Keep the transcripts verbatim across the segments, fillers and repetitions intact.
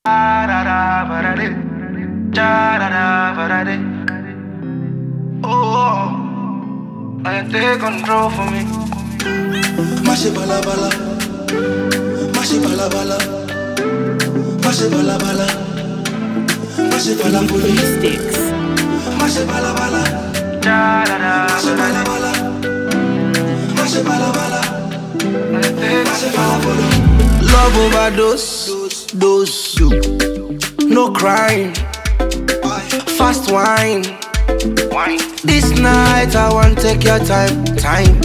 Oh, I take control for me. Mashi bala bala, mashi bala bala, mashi bala bala, mashi bala bala, Sticks. mashi bala bala, mashi bala bala, mashi bala bala, mashi bala bala. Love overdose, dose, no crying, fast wine. This night I want take your time, time,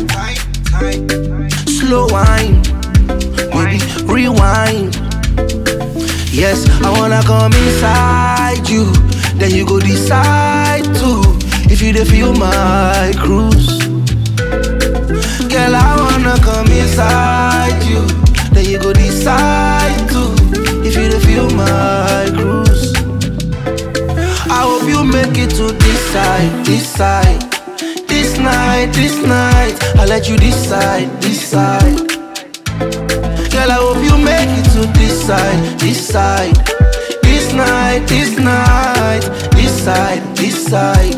slow wine, baby, rewind. Yes, I wanna come inside you, then you go decide to if you dey feel my cruise. Girl, I wanna come inside you, then you go decide to if you dey feel my cruise. I hope you make it to this side, this side, this night, this night. I'll let you decide, decide. Girl, I hope you make it to this side, this side, this night, this night, this side, this side.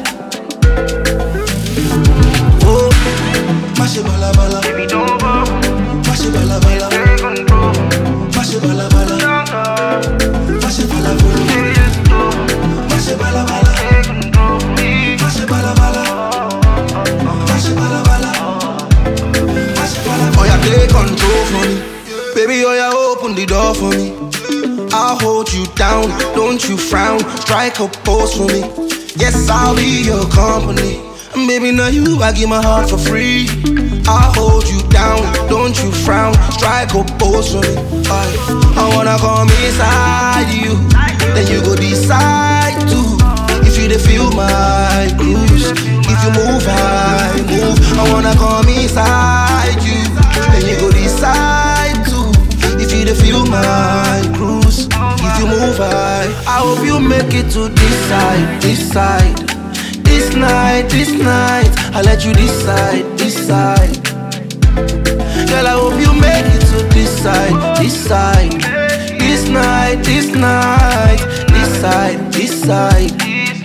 Oh, mashi bala bala, Baby, don't go. mashi bala bala, Take control. mashi bala bala, mashi bala bala, Baby, just go. mashi bala bala, Take control for me. mashi bala bala, mashi bala bala, mashi bala bala. Oh, yeah, take control for me, baby. Oh, yeah, open the door for me. I'll hold you down, don't you frown. Strike a pose for me. Yes, I'll be your company. And baby, now you, I give my heart for free. I'll hold you down, don't you frown. Strike a pose for me. I, I wanna come inside you, then you go decide to if you dey feel my cruise. If you move, I move. I wanna come inside you, then you go decide to if you dey feel my cruise. If you move, I I hope you make it to this side, this side, this night, this night. I'll let you decide, decide. Girl, I hope you make it to this side, this side, this night, this night, this side, this side.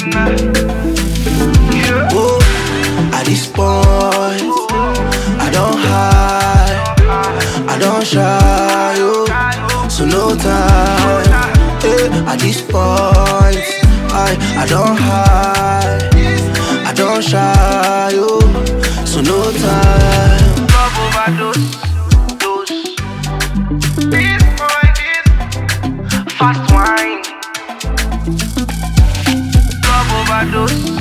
Oh, at this point, I don't hide, I don't shy, oh, so no time. Eh, at this point, I I don't hide, I don't shy, oh, so no time. Love overdose, dose. This boy is fast wine. Love overdose.